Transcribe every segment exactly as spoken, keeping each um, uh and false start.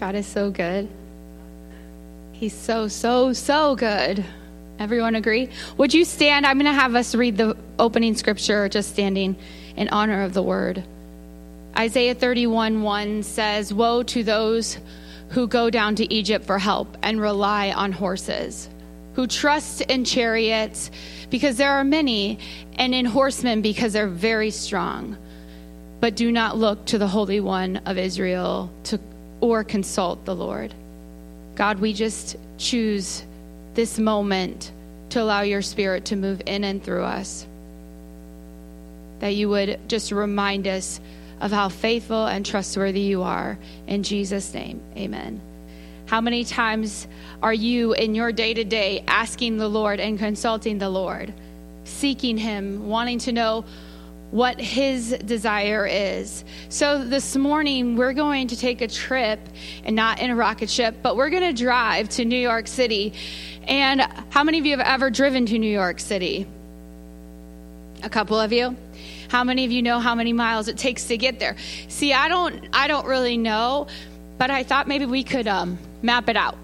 God is so good. He's so, so, so good. Everyone agree? Would you stand? I'm going to have us read the opening scripture, just standing in honor of the word. Isaiah thirty-one one says, "Woe to those who go down to Egypt for help and rely on horses, who trust in chariots because there are many, and in horsemen because they're very strong, but do not look to the Holy One of Israel to or consult the Lord." God, we just choose this moment to allow your Spirit to move in and through us. That you would just remind us of how faithful and trustworthy you are. In Jesus' name, amen. How many times are you in your day-to-day asking the Lord and consulting the Lord, seeking him, wanting to know what his desire is? So this morning, we're going to take a trip, and not in a rocket ship, but we're going to drive to New York City. And how many of you have ever driven to New York City? A couple of you. How many of you know how many miles it takes to get there? See, I don't, I don't really know, but I thought maybe we could um, map it out.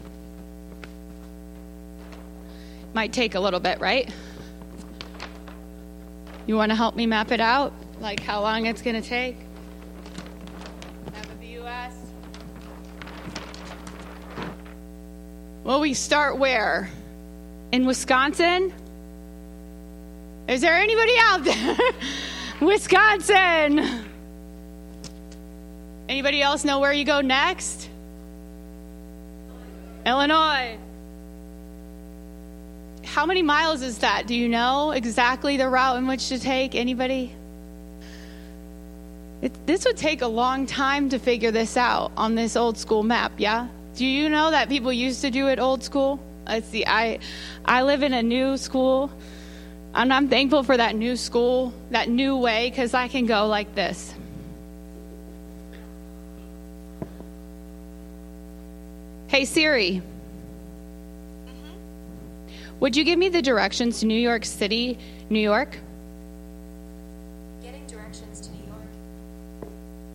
Might take a little bit, right? You want to help me map it out? Like how long it's going to take? Map of the U S. Well, we start where? In Wisconsin? Is there anybody out there? Wisconsin. Anybody else know where you go next? Illinois. How many miles is that? Do you know exactly the route in which to take? Anybody? It, this would take a long time to figure this out on this old school map, yeah? Do you know that people used to do it old school? Let's see, I, I live in a new school, and I'm thankful for that new school, that new way, because I can go like this. Hey, Siri. Would you give me the directions to New York City, New York? Getting directions to New York.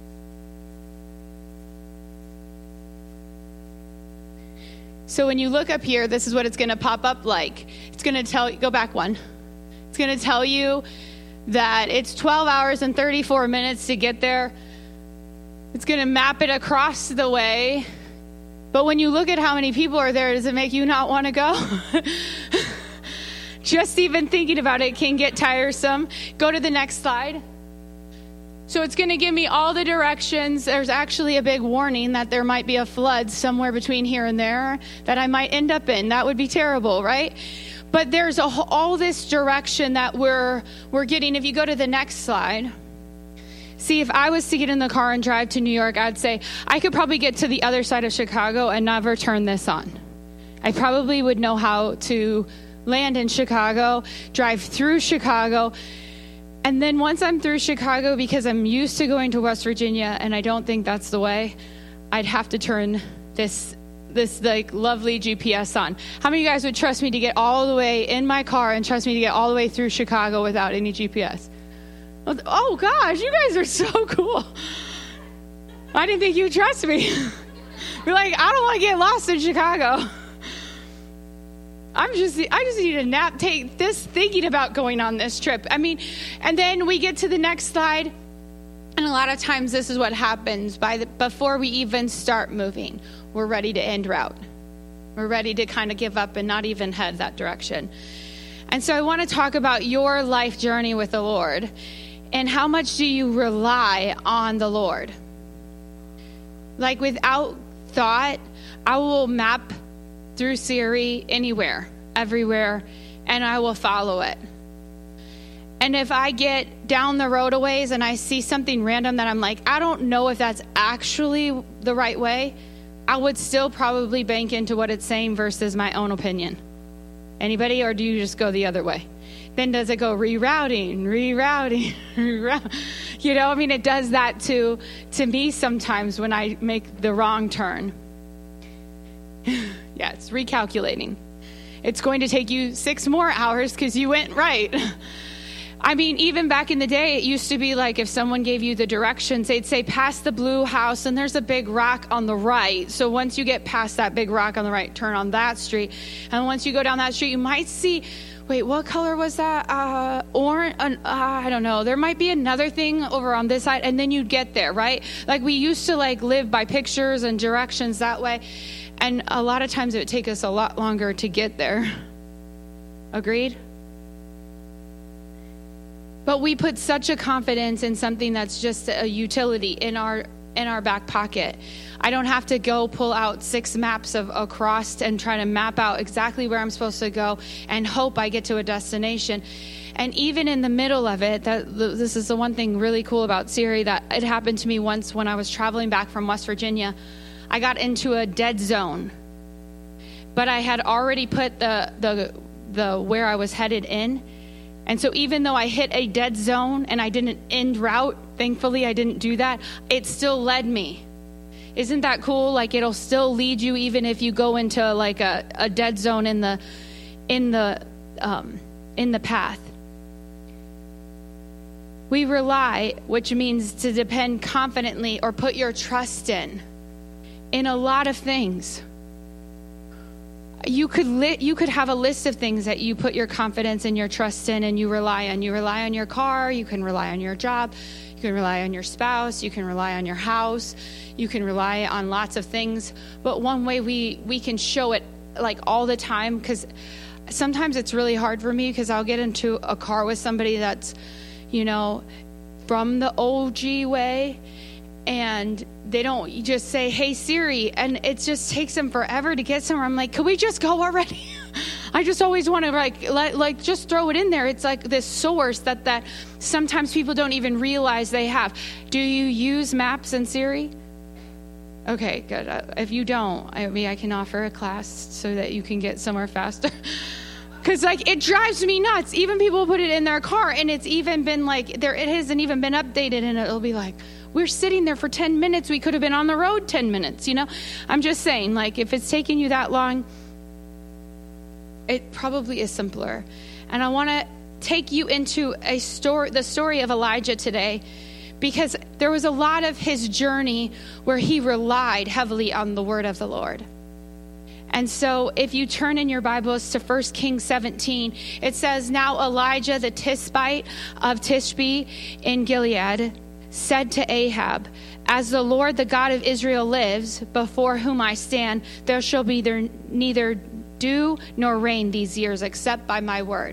So when you look up here, this is what it's going to pop up like. It's going to tell you, go back one. It's going to tell you that it's twelve hours and thirty-four minutes to get there. It's going to map it across the way. But when you look at how many people are there, does it make you not want to go? Just even thinking about it can get tiresome. Go to the next slide. So it's going to give me all the directions. There's actually a big warning that there might be a flood somewhere between here and there that I might end up in. That would be terrible, right? But there's a, all this direction that we're we're getting. If you go to the next slide. See, if I was to get in the car and drive to New York, I'd say I could probably get to the other side of Chicago and never turn this on. I probably would know how to land in Chicago, drive through Chicago, and then once I'm through Chicago, because I'm used to going to West Virginia, and I don't think that's the way, I'd have to turn this this like lovely G P S on. How many of you guys would trust me to get all the way in my car and trust me to get all the way through Chicago without any G P S? Oh, gosh, you guys are so cool. I didn't think you'd trust me. You're like, I don't want to get lost in Chicago. I'm just, I just need a nap, take this thinking about going on this trip. I mean, and then we get to the next slide. And a lot of times this is what happens by the, before we even start moving. We're ready to end route. We're ready to kind of give up and not even head that direction. And so I want to talk about your life journey with the Lord. And how much do you rely on the Lord? Like without thought, I will map through Siri anywhere, everywhere, and I will follow it. And if I get down the road a ways and I see something random that I'm like, I don't know if that's actually the right way, I would still probably bank into what it's saying versus my own opinion. Anybody, or do you just go the other way? Then does it go rerouting, rerouting, rerouting? You know, I mean, it does that to to me sometimes when I make the wrong turn. Yeah, it's recalculating. It's going to take you six more hours because you went right. I mean, even back in the day, it used to be like if someone gave you the directions, they'd say, pass the blue house and there's a big rock on the right. So once you get past that big rock on the right, turn on that street. And once you go down that street, you might see, wait, what color was that? Uh, orange? Uh, I don't know. There might be another thing over on this side. And then you'd get there, right? Like we used to like live by pictures and directions that way. And a lot of times it would take us a lot longer to get there. Agreed? But we put such a confidence in something that's just a utility in our in our back pocket. I don't have to go pull out six maps of across and try to map out exactly where I'm supposed to go and hope I get to a destination. And even in the middle of it, that this is the one thing really cool about Siri, that it happened to me once when I was traveling back from West Virginia. I got into a dead zone, but I had already put the the the where I was headed in. And so even though I hit a dead zone and I didn't end route, thankfully I didn't do that, it still led me. Isn't that cool? Like it'll still lead you even if you go into like a, a dead zone in the in the um, in the path. We rely, which means to depend confidently or put your trust in, in a lot of things. You could li- you could have a list of things that you put your confidence and your trust in and you rely on. You rely on your car. You can rely on your job. You can rely on your spouse. You can rely on your house. You can rely on lots of things. But one way we, we can show it like all the time, because sometimes it's really hard for me because I'll get into a car with somebody that's, you know, from the O G way, and they don't just say, hey, Siri, and it just takes them forever to get somewhere. I'm like, can we just go already? I just always want to like, let, like just throw it in there. It's like this source that, that sometimes people don't even realize they have. Do you use Maps and Siri? Okay, good. Uh, if you don't, I mean, I can offer a class so that you can get somewhere faster. Because like it drives me nuts. Even people put it in their car, and it's even been like there. It hasn't even been updated, and it'll be like, we're sitting there for ten minutes. We could have been on the road ten minutes. You know, I'm just saying, like if it's taking you that long, it probably is simpler. And I want to take you into a story, the story of Elijah today, because there was a lot of his journey where he relied heavily on the word of the Lord. And so if you turn in your Bibles to First Kings seventeen, it says, now Elijah the Tishbite of Tishbe in Gilead said to Ahab, as the Lord, the God of Israel lives, before whom I stand, there shall be there neither dew nor rain these years except by my word.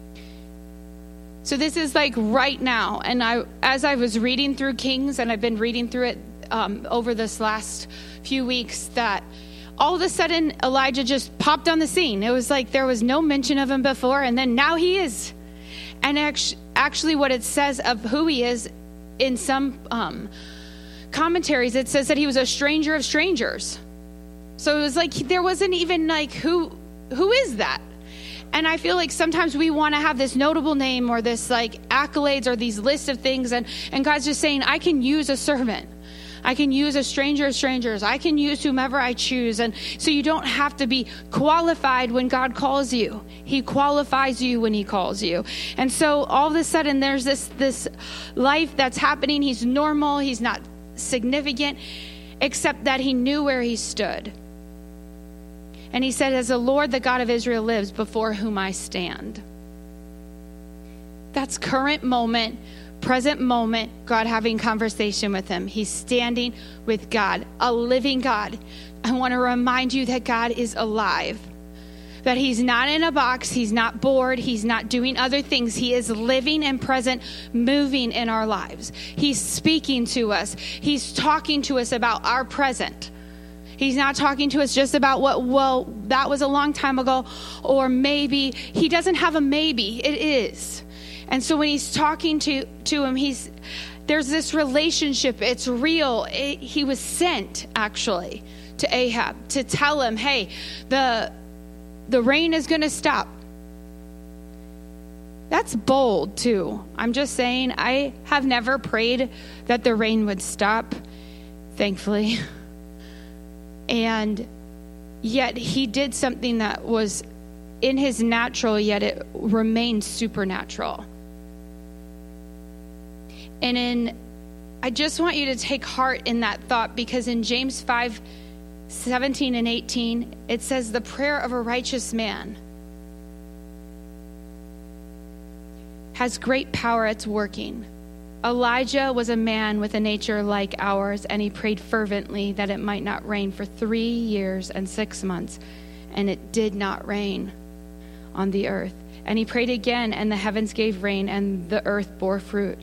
So this is like right now. And I, as I was reading through Kings, and I've been reading through it um, over this last few weeks, that all of a sudden Elijah just popped on the scene. It was like there was no mention of him before, and then now he is. And actually, actually what it says of who he is in some um, commentaries, it says that he was a stranger of strangers. So it was like there wasn't even like, who who is that? And I feel like sometimes we want to have this notable name or this like accolades or these lists of things, and, and God's just saying, I can use a servant. I can use a stranger of strangers. I can use whomever I choose. And so you don't have to be qualified when God calls you. He qualifies you when he calls you. And so all of a sudden there's this, this life that's happening. He's normal. He's not significant, except that he knew where he stood. And he said, as the Lord, the God of Israel lives, before whom I stand. That's current moment. Present moment, God having conversation with him. He's standing with God, a living God. I want to remind you that God is alive, that he's not in a box. He's not bored. He's not doing other things. He is living and present, moving in our lives. He's speaking to us. He's talking to us about our present. He's not talking to us just about what, well, that was a long time ago, or maybe. He doesn't have a maybe. It is. And so when he's talking to, to him, he's there's this relationship. It's real. It, he was sent, actually, to Ahab to tell him, hey, the, the rain is going to stop. That's bold, too. I'm just saying, I have never prayed that the rain would stop, thankfully. And yet he did something that was in his natural, yet it remained supernatural. And in, I just want you to take heart in that thought, because in James five, seventeen and eighteen, it says the prayer of a righteous man has great power at working. Elijah was a man with a nature like ours, and he prayed fervently that it might not rain for three years and six months, and it did not rain on the earth. And he prayed again, and the heavens gave rain, and the earth bore fruit.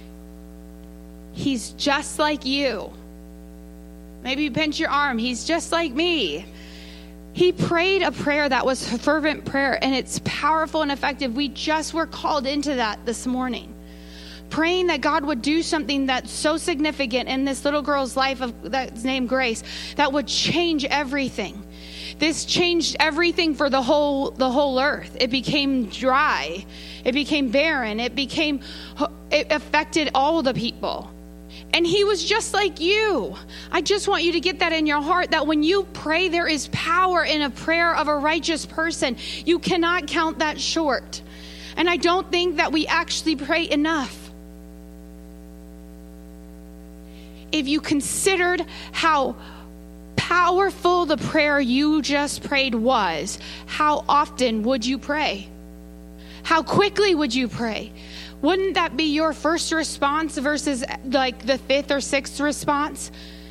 He's just like you. Maybe you pinch your arm. He's just like me. He prayed a prayer that was a fervent prayer, and it's powerful and effective. We just were called into that this morning. Praying that God would do something that's so significant in this little girl's life of, that's named Grace, that would change everything. This changed everything for the whole the whole earth. It became dry. It became barren. It became, it affected all the people. And he was just like you. I just want you to get that in your heart, that when you pray, there is power in a prayer of a righteous person. You cannot count that short. And I don't think that we actually pray enough. If you considered how powerful the prayer you just prayed was, how often would you pray? How quickly would you pray? Wouldn't that be your first response versus like the fifth or sixth response?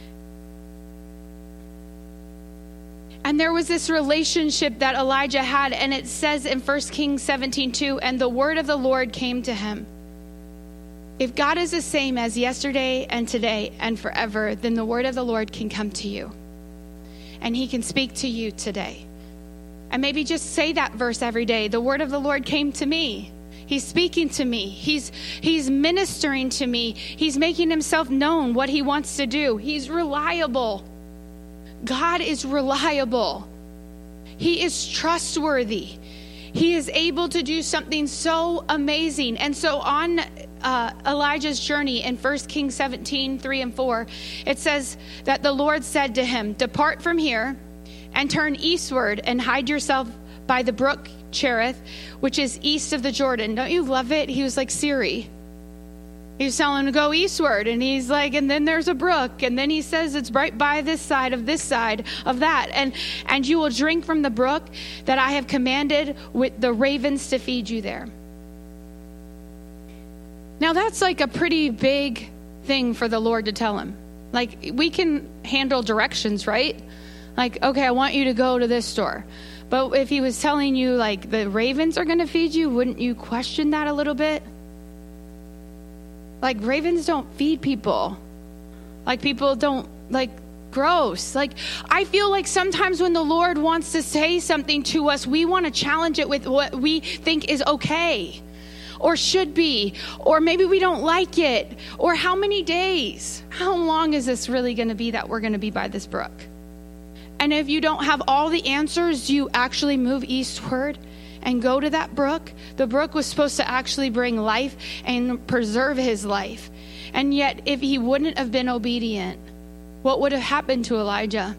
And there was this relationship that Elijah had, and it says in First Kings seventeen two, and the word of the Lord came to him. If God is the same as yesterday and today and forever, then the word of the Lord can come to you. And he can speak to you today. And maybe just say that verse every day. The word of the Lord came to me. He's speaking to me. He's he's ministering to me. He's making himself known, what he wants to do. He's reliable. God is reliable. He is trustworthy. He is able to do something so amazing. And so on uh, Elijah's journey in First Kings seventeen, three and four, it says that the Lord said to him, depart from here and turn eastward and hide yourself by the brook Cherith, which is east of the Jordan. Don't you love it? He was like Siri. He was telling him to go eastward, and he's like, and then there's a brook, and then he says it's right by this side of this side of that, and and you will drink from the brook that I have commanded with the ravens to feed you there. Now that's like a pretty big thing for the Lord to tell him. Like, we can handle directions, right? Like, okay, I want you to go to this store. But if he was telling you like the ravens are going to feed you, wouldn't you question that a little bit? Like, ravens don't feed people. Like, people don't, like, gross. Like, I feel like sometimes when the Lord wants to say something to us, we want to challenge it with what we think is okay or should be, or maybe we don't like it, or how many days? How long is this really going to be that we're going to be by this brook? And if you don't have all the answers, you actually move eastward and go to that brook. The brook was supposed to actually bring life and preserve his life. And yet, if he wouldn't have been obedient, what would have happened to Elijah?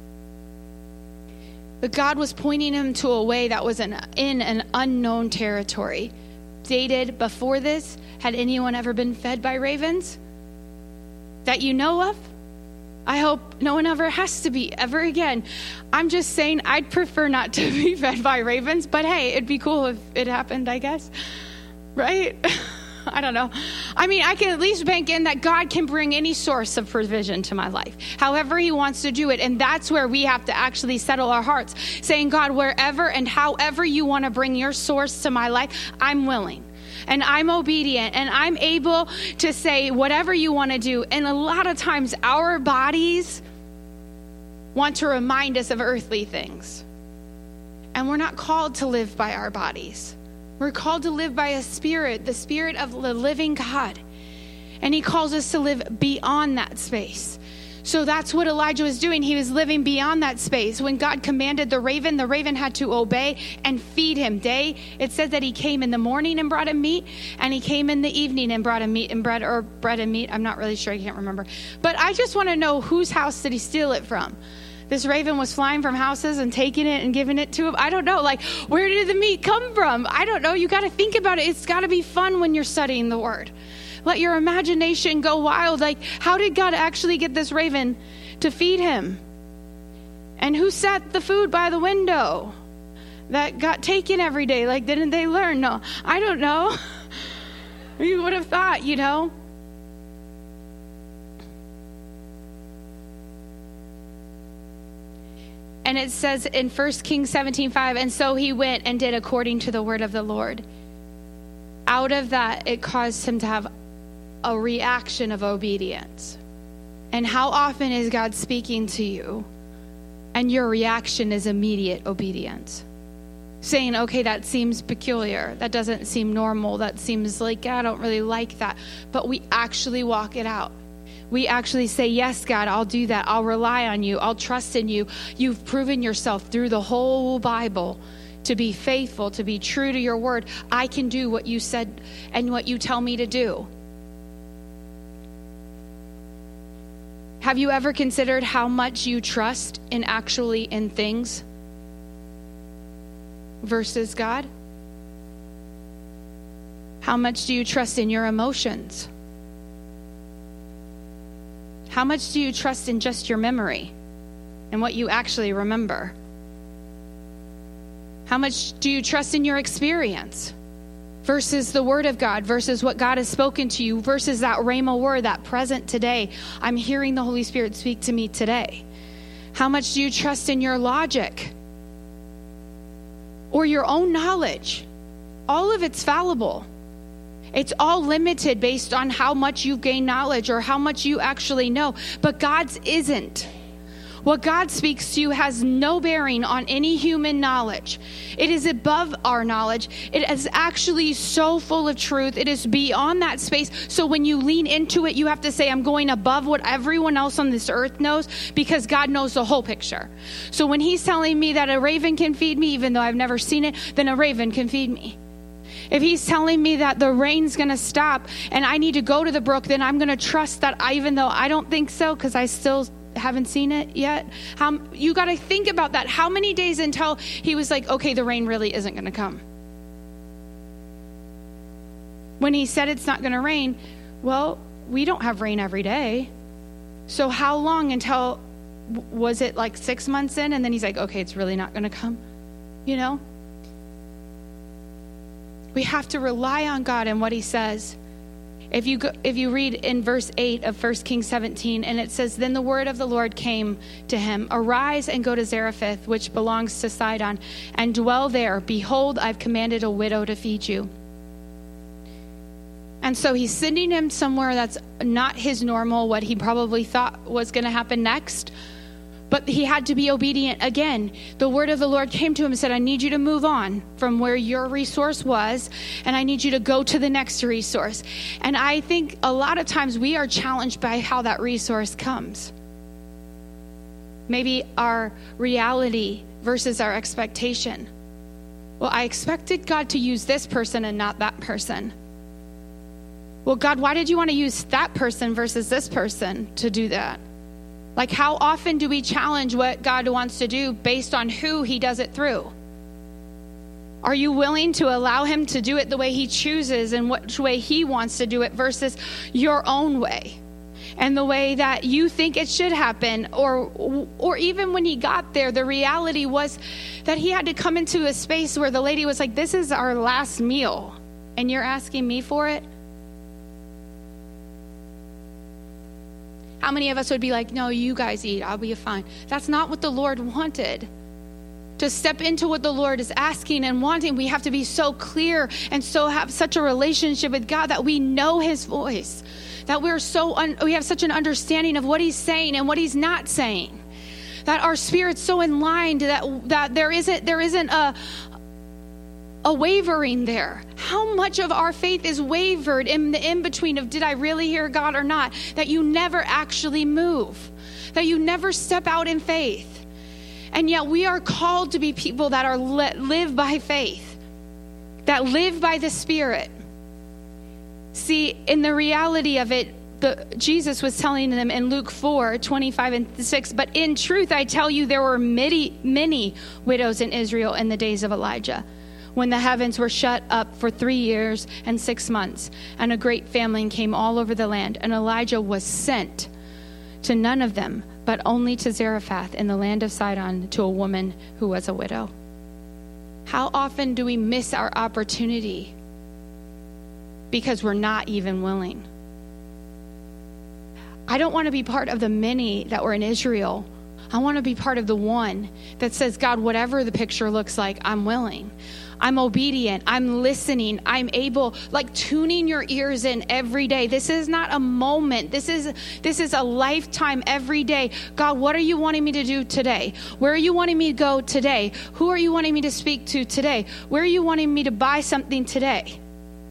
But God was pointing him to a way that was an, in an unknown territory. Dated before this, had anyone ever been fed by ravens that you know of? I hope no one ever has to be ever again. I'm just saying I'd prefer not to be fed by ravens, but hey, it'd be cool if it happened, I guess. Right? I don't know. I mean, I can at least bank in that God can bring any source of provision to my life, however he wants to do it. And that's where we have to actually settle our hearts, saying, God, wherever and however you want to bring your source to my life, I'm willing. And I'm obedient, and I'm able to say whatever you want to do. And a lot of times our bodies want to remind us of earthly things. And we're not called to live by our bodies. We're called to live by a spirit, the spirit of the living God. And he calls us to live beyond that space. So that's what Elijah was doing. He was living beyond that space. When God commanded the raven, the raven had to obey and feed him. Day, it says that he came in the morning and brought him meat, and he came in the evening and brought him meat and bread, or bread and meat. I'm not really sure. I can't remember. But I just want to know, whose house did he steal it from? This raven was flying from houses and taking it and giving it to him. I don't know. Like, where did the meat come from? I don't know. You got to think about it. It's got to be fun when you're studying the word. Let your imagination go wild. Like, how did God actually get this raven to feed him? And who set the food by the window that got taken every day? Like, didn't they learn? No, I don't know. You would have thought, you know. And it says in First Kings seventeen five, and so he went and did according to the word of the Lord. Out of that, it caused him to have a reaction of obedience. And how often is God speaking to you and your reaction is immediate obedience? Saying, okay, that seems peculiar. That doesn't seem normal. That seems like, I don't really like that. But we actually walk it out. We actually say, yes, God, I'll do that. I'll rely on you. I'll trust in you. You've proven yourself through the whole Bible to be faithful, to be true to your word. I can do what you said and what you tell me to do. Have you ever considered how much you trust in actually in things versus God? How much do you trust in your emotions? How much do you trust in just your memory and what you actually remember? How much do you trust in your experience versus the word of God, versus what God has spoken to you, versus that rhema word, that present today? I'm hearing the Holy Spirit speak to me today. How much do you trust in your logic or your own knowledge? All of it's fallible. It's all limited based on how much you've gained knowledge or how much you actually know. But God's isn't. What God speaks to you has no bearing on any human knowledge. It is above our knowledge. It is actually so full of truth. It is beyond that space. So when you lean into it, you have to say, I'm going above what everyone else on this earth knows, because God knows the whole picture. So when he's telling me that a raven can feed me, even though I've never seen it, then a raven can feed me. If he's telling me that the rain's going to stop and I need to go to the brook, then I'm going to trust that, I, even though I don't think so, because I still haven't seen it yet. How, you got to think about that. How many days until he was like, okay, the rain really isn't going to come? When he said it's not going to rain, well, we don't have rain every day. So how long until, was it like six months in? And then he's like, okay, it's really not going to come, you know? We have to rely on God and what he says. If you go, if you read in verse eight of First Kings seventeen, and it says, then the word of the Lord came to him, arise and go to Zarephath, which belongs to Sidon, and dwell there. Behold, I've commanded a widow to feed you. And so he's sending him somewhere that's not his normal, what he probably thought was going to happen next. But he had to be obedient again. The word of the Lord came to him and said, I need you to move on from where your resource was, and I need you to go to the next resource. And I think a lot of times we are challenged by how that resource comes. Maybe our reality versus our expectation. Well, I expected God to use this person and not that person. Well, God, why did you want to use that person versus this person to do that? Like, how often do we challenge what God wants to do based on who he does it through? Are you willing to allow him to do it the way he chooses and which way he wants to do it versus your own way and the way that you think it should happen? Or, or even when he got there, the reality was that he had to come into a space where the lady was like, this is our last meal and you're asking me for it? How many of us would be like, no, you guys eat, I'll be fine. That's not what the Lord wanted. To step into what the Lord is asking and wanting, we have to be so clear and so have such a relationship with God that we know his voice, that we're so un- we have such an understanding of what he's saying and what he's not saying, that our spirit's so in line that that there isn't there isn't a a wavering there. How much of our faith is wavered in the in-between of did I really hear God or not? That you never actually move, that you never step out in faith. And yet we are called to be people that are li- live by faith, that live by the Spirit. See, in the reality of it, the, Jesus was telling them in Luke four, twenty-five and six, but in truth, I tell you, there were many, many widows in Israel in the days of Elijah. when the heavens were shut up for three years and six months, and a great famine came all over the land. And Elijah was sent to none of them, but only to Zarephath in the land of Sidon, to a woman who was a widow. How often do we miss our opportunity because we're not even willing? I don't want to be part of the many that were in Israel. I want to be part of the one that says, God, whatever the picture looks like, I'm willing. I'm obedient. I'm listening. I'm able, like tuning your ears in every day. This is not a moment. This is, this is a lifetime every day. God, what are you wanting me to do today? Where are you wanting me to go today? Who are you wanting me to speak to today? Where are you wanting me to buy something today?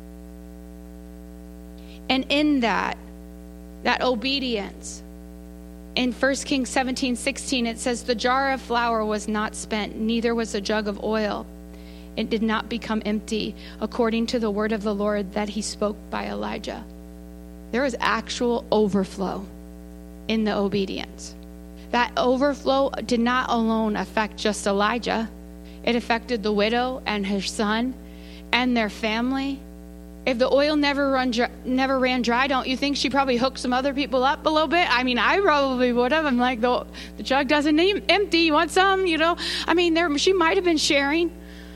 And in that, that obedience, in First Kings seventeen sixteen, it says, the jar of flour was not spent, neither was a jug of oil. It did not become empty, according to the word of the Lord that he spoke by Elijah. There was actual overflow in the obedience. That overflow did not alone affect just Elijah. It affected the widow and her son and their family. If the oil never run dry, never ran dry, don't you think she probably hooked some other people up a little bit? I mean, I probably would have. I'm like, the, the jug doesn't need empty. You want some? You know, I mean, there she might have been sharing.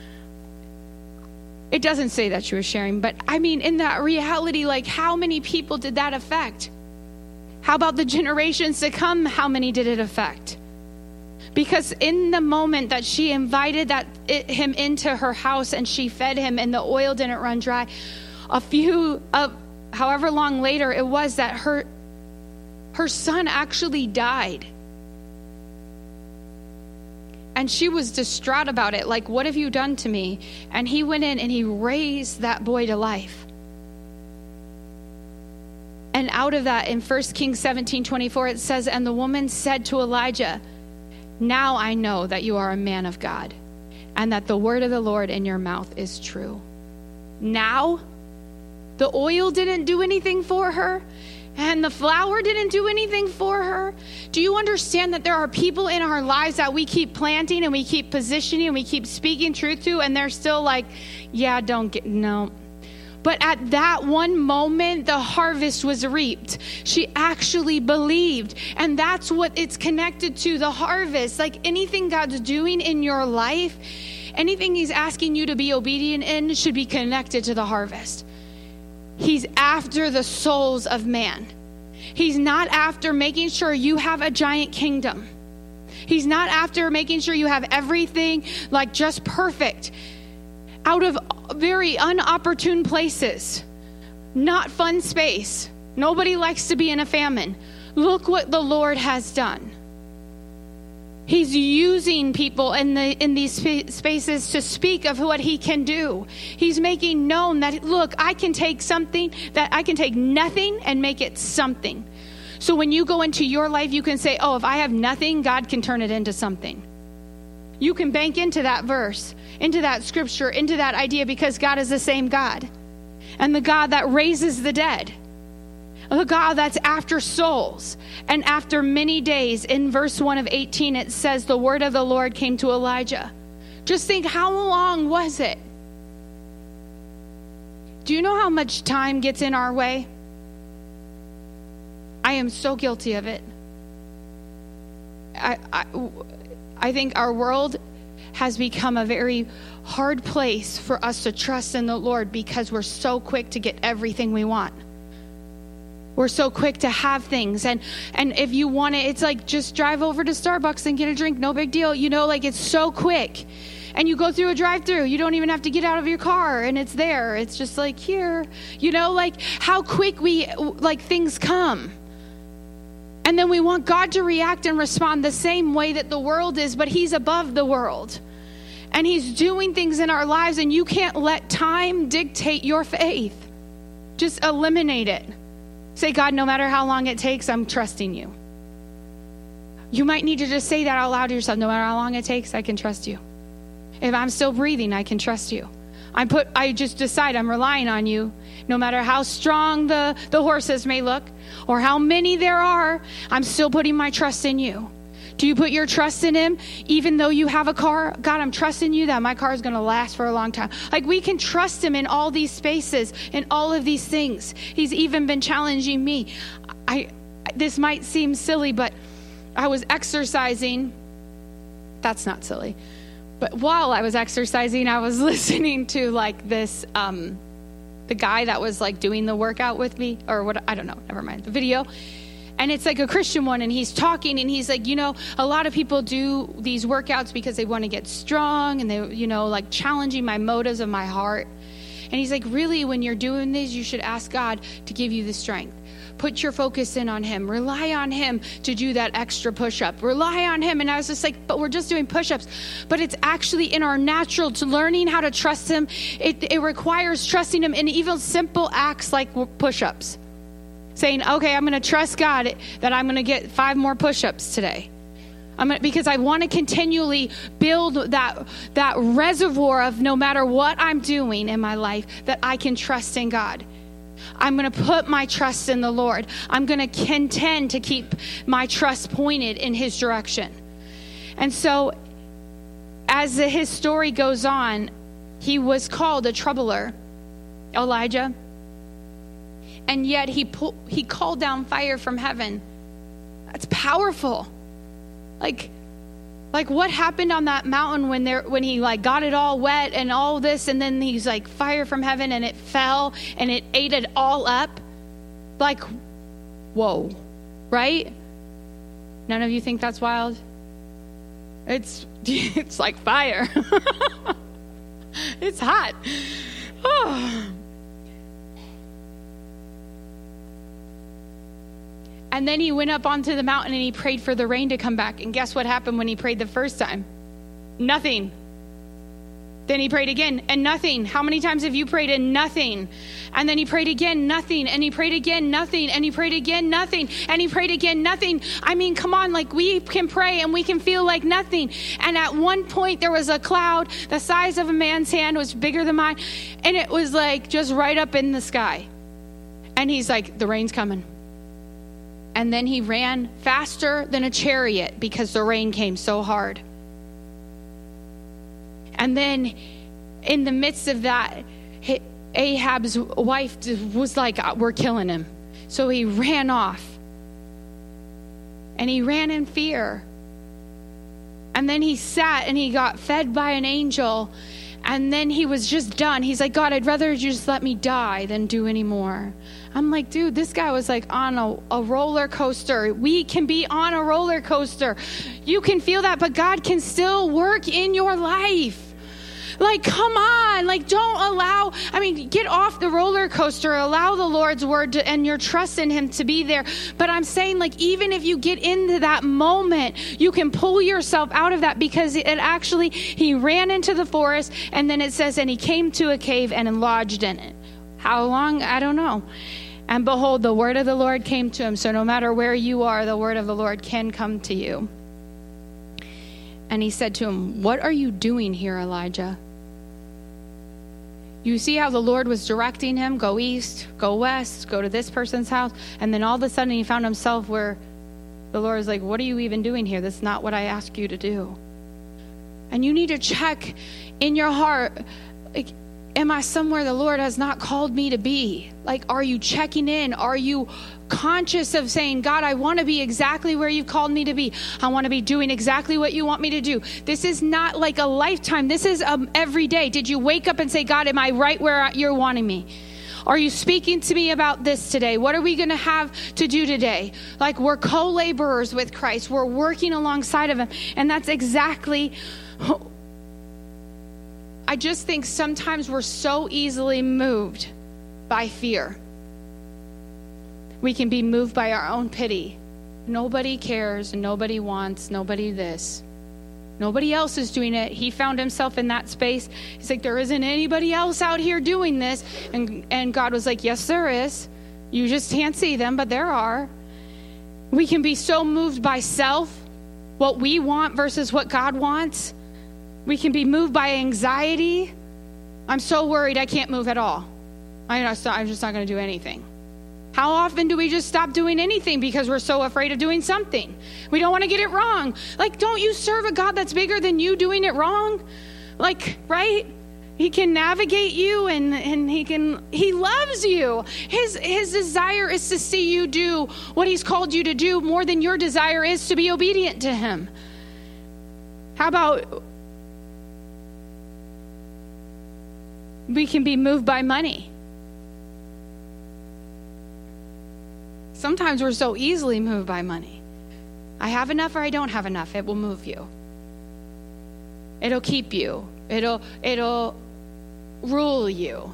It doesn't say that she was sharing, but I mean, in that reality, like how many people did that affect? How about the generations to come? How many did it affect? Because in the moment that she invited that it, him into her house and she fed him and the oil didn't run dry, a few, uh, however long later it was that her, her son actually died. And she was distraught about it. Like, what have you done to me? And he went in and he raised that boy to life. And out of that, in First Kings seventeen twenty-four, it says, and the woman said to Elijah, now I know that you are a man of God, and that the word of the Lord in your mouth is true. Now, the oil didn't do anything for her. And the flour didn't do anything for her. Do you understand that there are people in our lives that we keep planting and we keep positioning and we keep speaking truth to, and they're still like, yeah, don't get, no. But at that one moment, the harvest was reaped. She actually believed. And that's what it's connected to, the harvest. Like anything God's doing in your life, anything he's asking you to be obedient in should be connected to the harvest. He's after the souls of man. He's not after making sure you have a giant kingdom. He's not after making sure you have everything like just perfect. Out of very unopportune places. Not fun space. Nobody likes to be in a famine. Look what the Lord has done. He's using people in the in these spaces to speak of what he can do. He's making known that, look, I can take something, that I can take nothing and make it something. So when you go into your life, you can say, oh, if I have nothing, God can turn it into something. You can bank into that verse, into that scripture, into that idea, because God is the same God. And the God that raises the dead. The God that's after souls. And after many days, in verse one of eighteen, it says, the word of the Lord came to Elijah. Just think, how long was it? Do you know how much time gets in our way? I am so guilty of it. I, I, I think our world has become a very hard place for us to trust in the Lord because we're so quick to get everything we want. We're so quick to have things. And, and if you want it, it's like, just drive over to Starbucks and get a drink. No big deal. You know, like it's so quick. And you go through a drive-through. You don't even have to get out of your car and it's there. It's just like here, you know, like how quick we, like things come. And then we want God to react and respond the same way that the world is, but he's above the world. And he's doing things in our lives, and you can't let time dictate your faith. Just eliminate it. Say, God, no matter how long it takes, I'm trusting you. You might need to just say that out loud to yourself. No matter how long it takes, I can trust you. If I'm still breathing, I can trust you. I put. I just decide I'm relying on you. No matter how strong the, the horses may look or how many there are, I'm still putting my trust in you. Do you put your trust in him even though you have a car? God, I'm trusting you that my car is going to last for a long time. Like, we can trust him in all these spaces, in all of these things. He's even been challenging me. I this might seem silly, but I was exercising. That's not silly. But while I was exercising, I was listening to like this, um, the guy that was like doing the workout with me, or what, I don't know, never mind, the video. And it's like a Christian one, and he's talking, and he's like, you know, a lot of people do these workouts because they want to get strong, and they, you know, like challenging my motives of my heart. And he's like, really, when you're doing this, you should ask God to give you the strength. Put your focus in on him. Rely on him to do that extra push-up. Rely on him. And I was just like, but we're just doing push-ups. But it's actually in our natural to learning how to trust him. It, it requires trusting him in even simple acts like push-ups. Saying, okay, I'm going to trust God that I'm going to get five more push-ups today. I'm gonna, because I want to continually build that, that reservoir of no matter what I'm doing in my life, that I can trust in God. I'm going to put my trust in the Lord. I'm going to contend to keep my trust pointed in his direction. And so as his story goes on, he was called a troubler, Elijah. And yet he pull, he called down fire from heaven. That's powerful. Like, like what happened on that mountain when there when he like got it all wet and all this, and then he's like fire from heaven and it fell and it ate it all up. Like, whoa, right? None of you think that's wild? It's it's like fire. It's hot. Oh. And then he went up onto the mountain and he prayed for the rain to come back. And guess what happened when he prayed the first time? Nothing. Then he prayed again and nothing. How many times have you prayed and nothing? And then he prayed again, nothing. And he prayed again, nothing. And he prayed again, nothing. And he prayed again, nothing. I mean, come on, like we can pray and we can feel like nothing. And at one point there was a cloud the size of a man's hand, was bigger than mine. And it was like just right up in the sky. And he's like, the rain's coming. And then he ran faster than a chariot because the rain came so hard. And then in the midst of that, Ahab's wife was like, we're killing him. So he ran off. And he ran in fear. And then he sat and he got fed by an angel. And then he was just done. He's like, God, I'd rather you just let me die than do any more. I'm like, dude, this guy was like on a, a roller coaster. We can be on a roller coaster. You can feel that, but God can still work in your life. Like, come on, like, don't allow, I mean, get off the roller coaster, allow the Lord's word to, and your trust in him to be there. But I'm saying, like, even if you get into that moment, you can pull yourself out of that, because it actually, he ran into the forest, and then it says, and he came to a cave and lodged in it. How long? I don't know. And behold, the word of the Lord came to him. So no matter where you are, the word of the Lord can come to you. And he said to him, what are you doing here, Elijah? You see how the Lord was directing him, go east, go west, go to this person's house. And then all of a sudden he found himself where the Lord is like, what are you even doing here? That's not what I asked you to do. And you need to check in your heart, like, am I somewhere the Lord has not called me to be? Like, are you checking in? Are you conscious of saying, God, I want to be exactly where you've called me to be. I want to be doing exactly what you want me to do. This is not like a lifetime. This is um, every day. Did you wake up and say, God, am I right where you're wanting me? Are you speaking to me about this today? What are we going to have to do today? Like, we're co-laborers with Christ. We're working alongside of him. And that's exactly, I just think sometimes we're so easily moved by fear. We can be moved by our own pity. Nobody cares, nobody wants, nobody this. Nobody else is doing it. He found himself in that space. He's like, there isn't anybody else out here doing this. And, and God was like, yes, there is. You just can't see them, but there are. We can be so moved by self, what we want versus what God wants. We can be moved by anxiety. I'm so worried I can't move at all. I'm just not going to do anything. How often do we just stop doing anything because we're so afraid of doing something? We don't want to get it wrong. Like, don't you serve a God that's bigger than you doing it wrong? Like, right? He can navigate you and, and he can, he loves you. His, his desire is to see you do what he's called you to do more than your desire is to be obedient to him. How about we can be moved by money? Sometimes we're so easily moved by money. I have enough or I don't have enough. It will move you. It'll keep you. It'll, it'll rule you.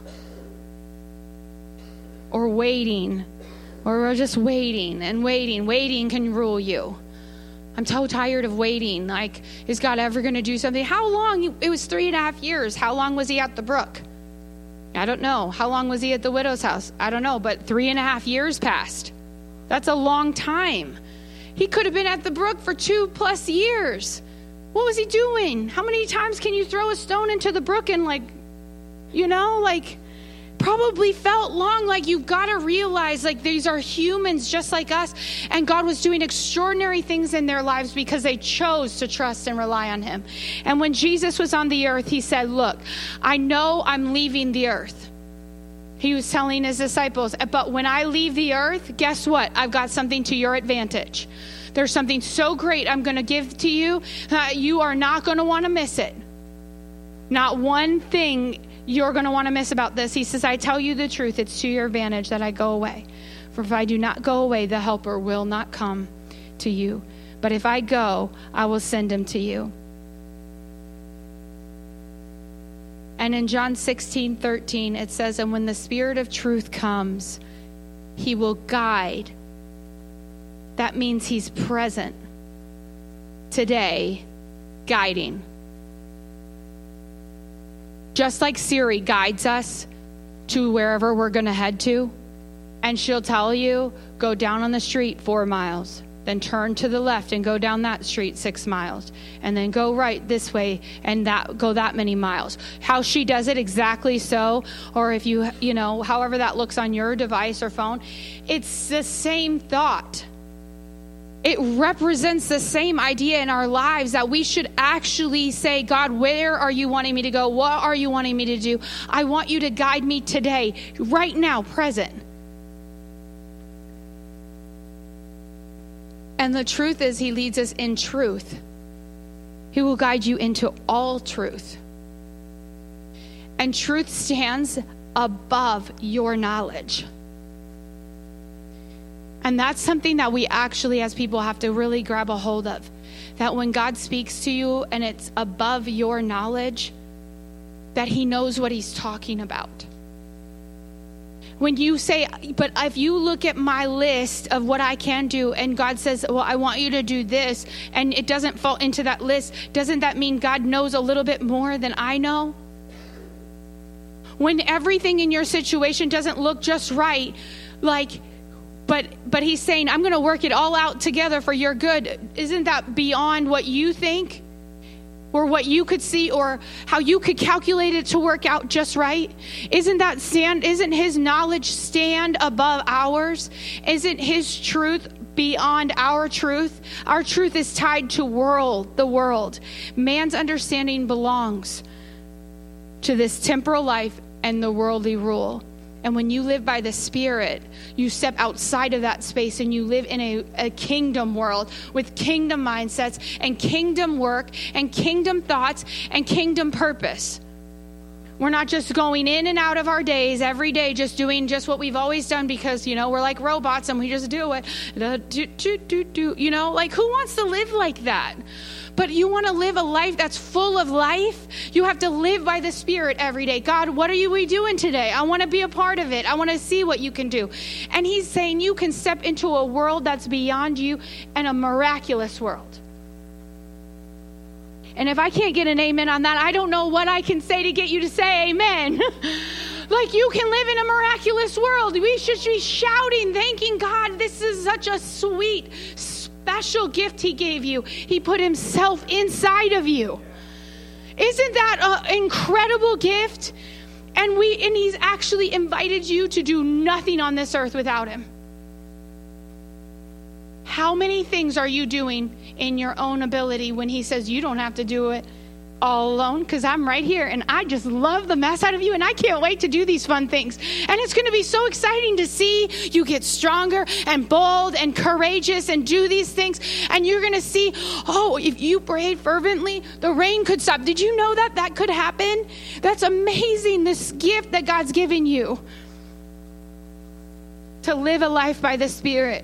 Or waiting. Or we're just waiting and waiting. Waiting can rule you. I'm so tired of waiting. Like, is God ever going to do something? How long? It was three and a half years. How long was he at the brook? I don't know. How long was he at the widow's house? I don't know. But three and a half years passed. That's a long time. He could have been at the brook for two plus years. What was he doing? How many times can you throw a stone into the brook and like, you know, like probably felt long. Like, you've got to realize, like, these are humans just like us. And God was doing extraordinary things in their lives because they chose to trust and rely on him. And when Jesus was on the earth, he said, look, I know I'm leaving the earth. He was telling his disciples, but when I leave the earth, guess what? I've got something to your advantage. There's something so great I'm going to give to you. Uh, you are not going to want to miss it. Not one thing you're going to want to miss about this. He says, I tell you the truth. It's to your advantage that I go away. For if I do not go away, the helper will not come to you. But if I go, I will send him to you. And in John sixteen thirteen, it says, and when the Spirit of truth comes, he will guide. That means he's present today, guiding. Just like Siri guides us to wherever we're going to head to. And she'll tell you, go down on the street four miles. Then turn to the left and go down that street six miles. And then go right this way and that go that many miles. How she does it exactly so, or if you, you know, however that looks on your device or phone, it's the same thought. It represents the same idea in our lives that we should actually say, God, where are you wanting me to go? What are you wanting me to do? I want you to guide me today, right now, present. And the truth is, he leads us in truth. He will guide you into all truth. And truth stands above your knowledge. And that's something that we actually, as people, have to really grab a hold of. That when God speaks to you and it's above your knowledge, that he knows what he's talking about. When you say, but if you look at my list of what I can do, and God says, well, I want you to do this, and it doesn't fall into that list, doesn't that mean God knows a little bit more than I know? When everything in your situation doesn't look just right, like, but but he's saying, I'm going to work it all out together for your good. Isn't that beyond what you think? Or what you could see, or how you could calculate it to work out just right? Isn't that stand, isn't his knowledge stand above ours? Isn't his truth beyond our truth? Our truth is tied to world, the world. Man's understanding belongs to this temporal life and the worldly rule. And when you live by the Spirit, you step outside of that space and you live in a, a kingdom world with kingdom mindsets and kingdom work and kingdom thoughts and kingdom purpose. We're not just going in and out of our days every day, just doing just what we've always done because, you know, we're like robots and we just do it. Do, do, do, do. You know, like, who wants to live like that? But you want to live a life that's full of life? You have to live by the Spirit every day. God, what are you we doing today? I want to be a part of it. I want to see what you can do. And he's saying you can step into a world that's beyond you and a miraculous world. And if I can't get an amen on that, I don't know what I can say to get you to say amen. Like, you can live in a miraculous world. We should be shouting, thanking God. This is such a sweet, special gift he gave you. He put himself inside of you. Isn't that an incredible gift? And we and he's actually invited you to do nothing on this earth without him. How many things are you doing in your own ability when he says you don't have to do it all alone? Because I'm right here and I just love the mess out of you and I can't wait to do these fun things. And it's going to be so exciting to see you get stronger and bold and courageous and do these things. And you're going to see, oh, if you prayed fervently, the rain could stop. Did you know that that could happen? That's amazing, this gift that God's given you to live a life by the Spirit.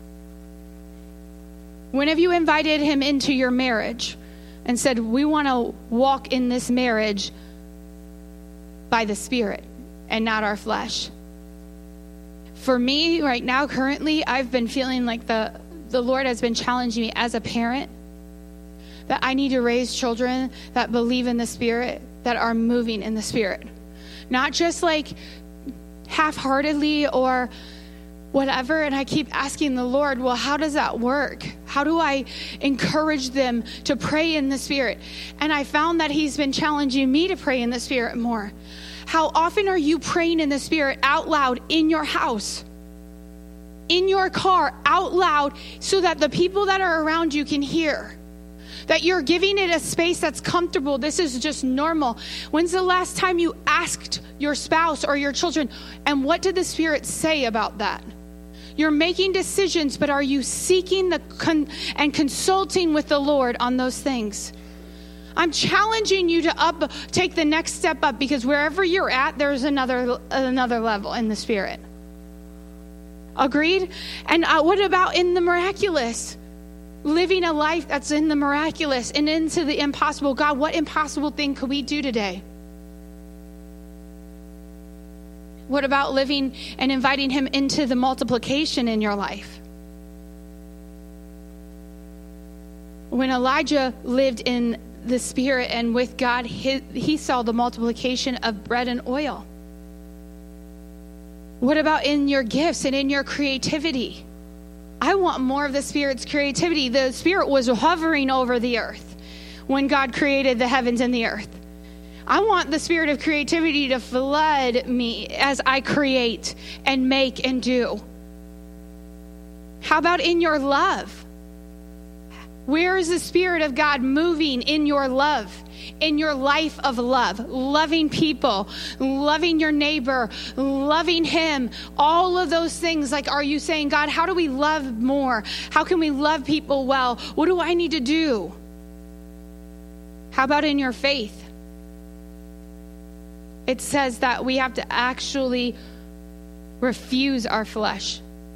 When have you invited him into your marriage and said, we want to walk in this marriage by the Spirit and not our flesh? For me right now, currently, I've been feeling like the, the Lord has been challenging me as a parent that I need to raise children that believe in the Spirit, that are moving in the Spirit. Not just like half-heartedly or whatever. And I keep asking the Lord, well, how does that work? How do I encourage them to pray in the Spirit? And I found that he's been challenging me to pray in the Spirit more. How often are you praying in the Spirit out loud in your house, in your car, out loud, so that the people that are around you can hear? That you're giving it a space that's comfortable. This is just normal. When's the last time you asked your spouse or your children, and what did the Spirit say about that? You're making decisions, but are you seeking the con- and consulting with the Lord on those things? I'm challenging you to up, take the next step up, because wherever you're at, there's another another level in the Spirit. Agreed? And uh, what about in the miraculous? Living a life that's in the miraculous and into the impossible. God, what impossible thing could we do today? What about living and inviting him into the multiplication in your life? When Elijah lived in the Spirit and with God, he, he saw the multiplication of bread and oil. What about in your gifts and in your creativity? I want more of the Spirit's creativity. The Spirit was hovering over the earth when God created the heavens and the earth. I want the spirit of creativity to flood me as I create and make and do. How about in your love? Where is the Spirit of God moving in your love, in your life of love, loving people, loving your neighbor, loving him, all of those things? Like, are you saying, God, how do we love more? How can we love people well? What do I need to do? How about in your faith? It says that we have to actually refuse our flesh,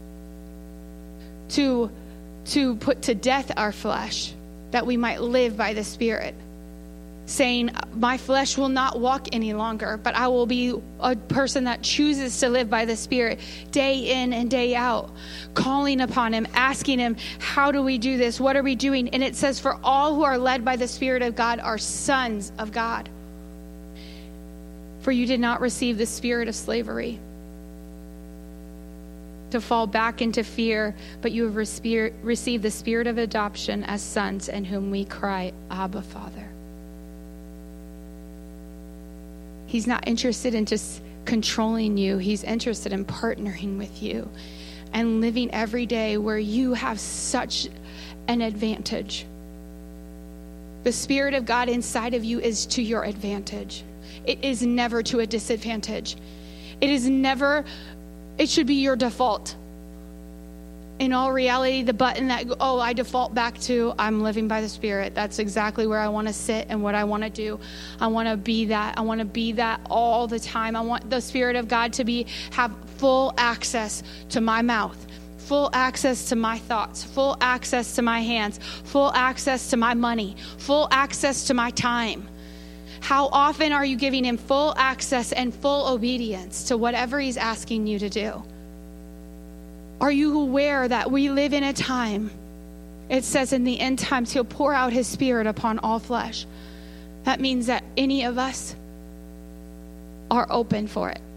to, to put to death our flesh, that we might live by the Spirit. Saying, my flesh will not walk any longer, but I will be a person that chooses to live by the Spirit day in and day out, calling upon him, asking him, how do we do this? What are we doing? And it says, for all who are led by the Spirit of God are sons of God. For you did not receive the spirit of slavery to fall back into fear, but you have respe- received the spirit of adoption as sons, in whom we cry, Abba, Father. He's not interested in just controlling you. He's interested in partnering with you and living every day where you have such an advantage. The Spirit of God inside of you is to your advantage. It is never to a disadvantage. It is never, it should be your default. In all reality, the button that, oh, I default back to, I'm living by the Spirit. That's exactly where I want to sit and what I want to do. I want to be that. I want to be that all the time. I want the Spirit of God to be, have full access to my mouth, full access to my thoughts, full access to my hands, full access to my money, full access to my time. How often are you giving him full access and full obedience to whatever he's asking you to do? Are you aware that we live in a time, it says in the end times, he'll pour out his Spirit upon all flesh. That means that any of us are open for it.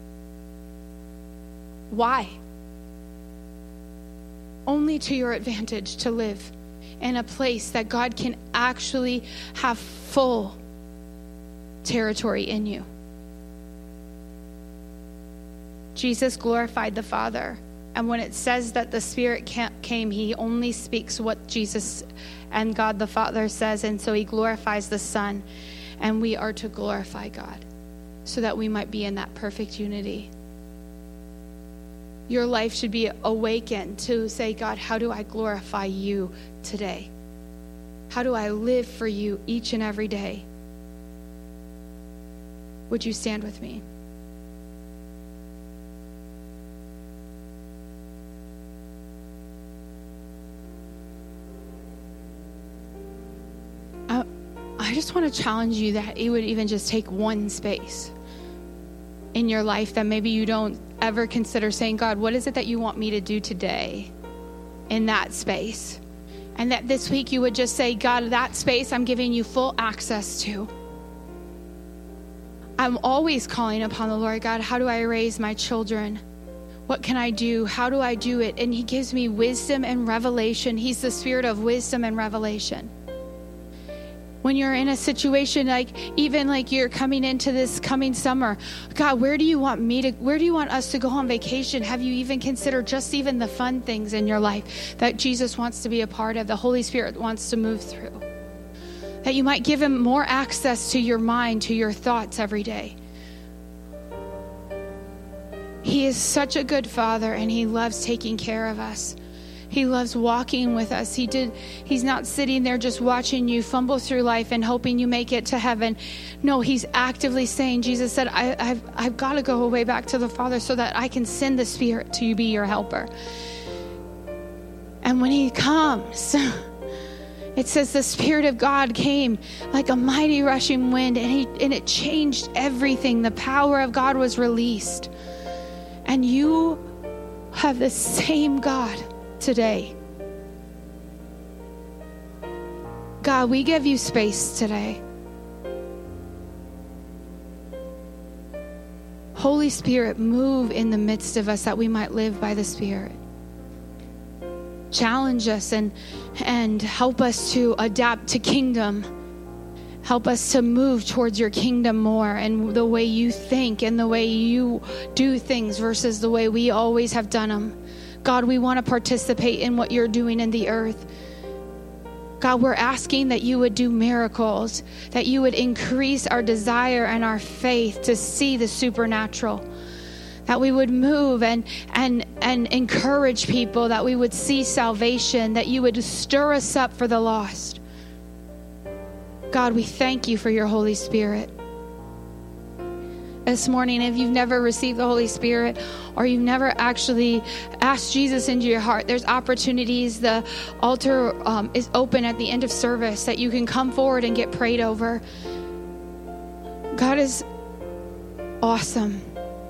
Why? Only to your advantage to live in a place that God can actually have full territory in you. Jesus glorified the Father. And when it says that the Spirit came, he only speaks what Jesus and God the Father says. And so he glorifies the Son. And we are to glorify God so that we might be in that perfect unity. Your life should be awakened to say, God, how do I glorify you today? How do I live for you each and every day? Would you stand with me? I, I just want to challenge you that you would even just take one space in your life that maybe you don't ever consider saying, God, what is it that you want me to do today in that space? And that this week you would just say, God, that space I'm giving you full access to. I'm always calling upon the Lord. God, how do I raise my children? What can I do? How do I do it? And he gives me wisdom and revelation. He's the spirit of wisdom and revelation. When you're in a situation like, even like you're coming into this coming summer, God, where do you want me to, where do you want us to go on vacation? Have you even considered just even the fun things in your life that Jesus wants to be a part of, the Holy Spirit wants to move through? That you might give him more access to your mind, to your thoughts every day. He is such a good Father, and he loves taking care of us. He loves walking with us. He did. He's not sitting there just watching you fumble through life and hoping you make it to heaven. No, he's actively saying, Jesus said, I, I've, I've got to go away back to the Father so that I can send the Spirit to be your helper. And when he comes, it says the Spirit of God came like a mighty rushing wind, and, he, and it changed everything. The power of God was released. And you have the same God today. God, we give you space today. Holy Spirit, move in the midst of us that we might live by the Spirit. Challenge us and, and help us to adapt to kingdom. Help us to move towards your kingdom more and the way you think and the way you do things versus the way we always have done them. God, we want to participate in what you're doing in the earth. God, we're asking that you would do miracles, that you would increase our desire and our faith to see the supernatural, that we would move and, and, and encourage people, that we would see salvation, that you would stir us up for the lost. God, we thank you for your Holy Spirit. This morning, if you've never received the Holy Spirit or you've never actually asked Jesus into your heart, there's opportunities. The altar um, is open at the end of service that you can come forward and get prayed over. God is awesome.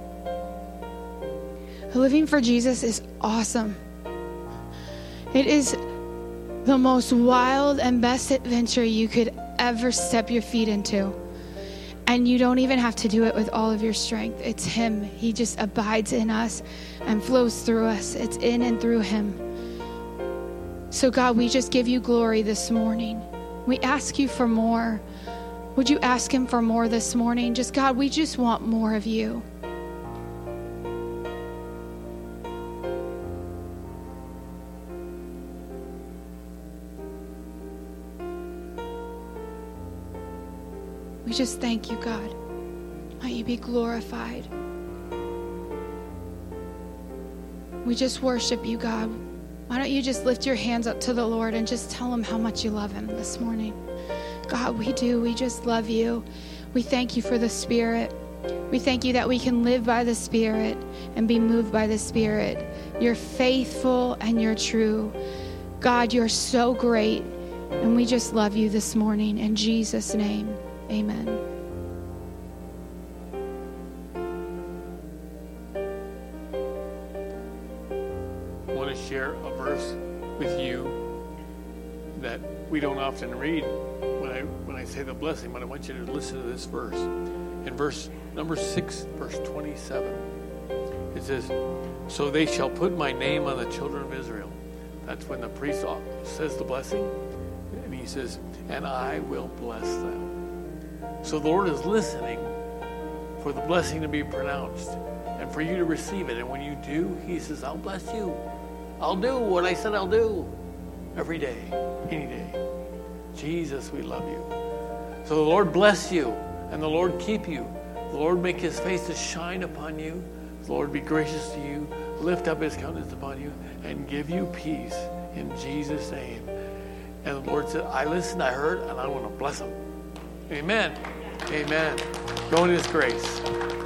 Living for Jesus is awesome. It is the most wild and best adventure you could ever step your feet into. And you don't even have to do it with all of your strength. It's him. He just abides in us and flows through us. It's in and through him. So God, we just give you glory this morning. We ask you for more. Would you ask him for more this morning? Just God, we just want more of you. We just thank you, God. Might you be glorified. We just worship you, God. Why don't you just lift your hands up to the Lord and just tell him how much you love him this morning. God, we do. We just love you. We thank you for the Spirit. We thank you that we can live by the Spirit and be moved by the Spirit. You're faithful and you're true. God, you're so great. And we just love you this morning. In Jesus' name. Amen. I want to share a verse with you that we don't often read when I when I say the blessing, but I want you to listen to this verse. In verse number six, verse twenty-seven, it says, "So they shall put my name on the children of Israel." That's when the priest says the blessing, and he says, "And I will bless them." So the Lord is listening for the blessing to be pronounced and for you to receive it. And when you do, he says, I'll bless you. I'll do what I said I'll do every day, any day. Jesus, we love you. So the Lord bless you and the Lord keep you. The Lord make his face to shine upon you. The Lord be gracious to you, lift up his countenance upon you, and give you peace in Jesus' name. And the Lord said, I listened, I heard, and I want to bless them. Amen. Amen. Go in his grace.